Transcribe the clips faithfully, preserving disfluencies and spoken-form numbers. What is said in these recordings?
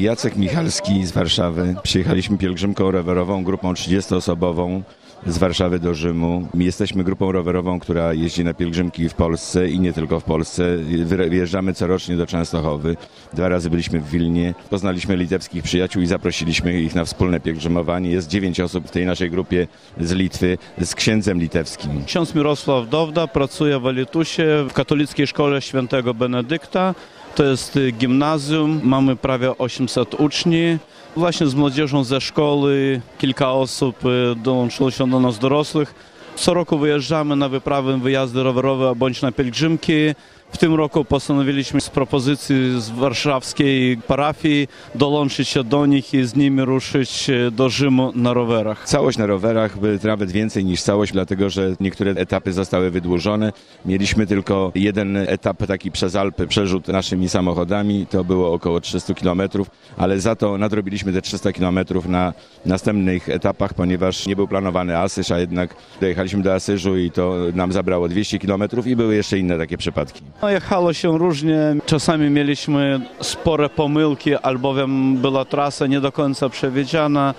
Jacek Michalski z Warszawy. Przyjechaliśmy pielgrzymką rowerową, grupą trzydziestoosobową z Warszawy do Rzymu. Jesteśmy grupą rowerową, która jeździ na pielgrzymki w Polsce i nie tylko w Polsce. Wyjeżdżamy corocznie do Częstochowy. Dwa razy byliśmy w Wilnie. Poznaliśmy litewskich przyjaciół i zaprosiliśmy ich na wspólne pielgrzymowanie. Jest dziewięć osób w tej naszej grupie z Litwy, z księdzem litewskim. Ksiądz Mirosław Dowda pracuje w Alitusie w katolickiej szkole świętego Benedykta. To jest gimnazjum, mamy prawie osiemset uczniów. Właśnie z młodzieżą ze szkoły kilka osób dołączyło się do nas dorosłych. Co roku wyjeżdżamy na wyprawy, wyjazdy rowerowe bądź na pielgrzymki. W tym roku postanowiliśmy z propozycji z warszawskiej parafii dołączyć się do nich i z nimi ruszyć do Rzymu na rowerach. Całość na rowerach by nawet więcej niż całość, dlatego że niektóre etapy zostały wydłużone. Mieliśmy tylko jeden etap taki przez Alpy, przerzut naszymi samochodami, to było około trzysta kilometrów, ale za to nadrobiliśmy te trzysta kilometrów na następnych etapach, ponieważ nie był planowany Asyż, a jednak dojechaliśmy do Asyżu i to nam zabrało dwieście kilometrów i były jeszcze inne takie przypadki. No, jechało się różnie, czasami mieliśmy spore pomyłki, albowiem była trasa nie do końca przewidziana,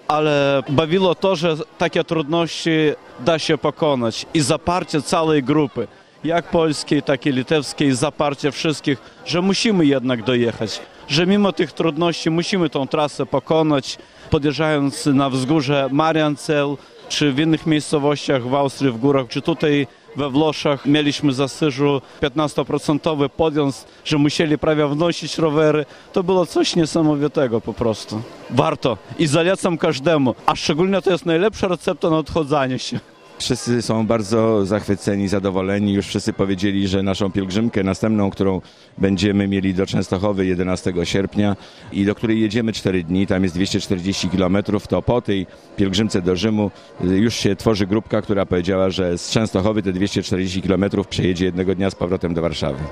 ale bawiło to, że takie trudności da się pokonać i zaparcie całej grupy, jak polskiej, tak i litewskiej, zaparcie wszystkich, że musimy jednak dojechać, że mimo tych trudności musimy tą trasę pokonać, podjeżdżając na wzgórze Mariancel, czy w innych miejscowościach w Austrii, w górach, czy tutaj we Włoszech mieliśmy z Asyżu piętnastoprocentowy podjazd, że musieli prawie wnosić rowery. To było coś niesamowitego po prostu. Warto i zalecam każdemu, a szczególnie to jest najlepsza recepta na odchodzenie się. Wszyscy są bardzo zachwyceni, zadowoleni. Już wszyscy powiedzieli, że naszą pielgrzymkę następną, którą będziemy mieli do Częstochowy jedenastego sierpnia i do której jedziemy cztery dni, tam jest dwieście czterdzieści kilometrów, to po tej pielgrzymce do Rzymu już się tworzy grupka, która powiedziała, że z Częstochowy te dwieście czterdzieści kilometrów przejedzie jednego dnia z powrotem do Warszawy.